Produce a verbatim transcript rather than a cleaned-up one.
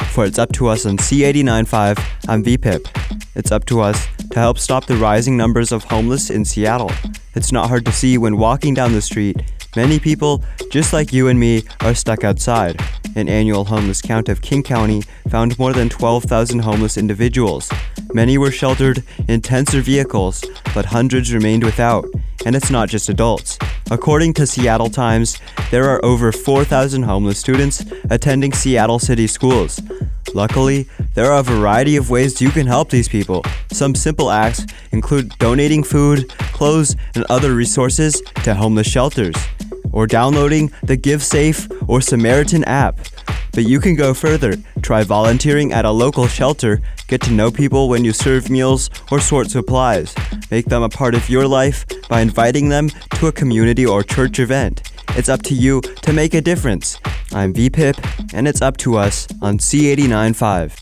For It's Up to Us on C eighty-nine point five, I'm V P I P. It's up to us to help stop the rising numbers of homeless in Seattle. It's not hard to see when walking down the street. Many people, just like you and me, are stuck outside. An annual homeless count of King County found more than twelve thousand homeless individuals. Many were sheltered in tents or vehicles, but hundreds remained without. And it's not just adults. According to Seattle Times, there are over four thousand homeless students attending Seattle City schools. Luckily, there are a variety of ways you can help these people. Some simple acts include donating food, clothes, and other resources to homeless shelters, or downloading the GiveSafe or Samaritan app. But you can go further. Try volunteering at a local shelter, get to know people when you serve meals or sort supplies. Make them a part of your life by inviting them to a community or church event. It's up to you to make a difference. I'm V P I P, and it's up to us on C eighty-nine point five.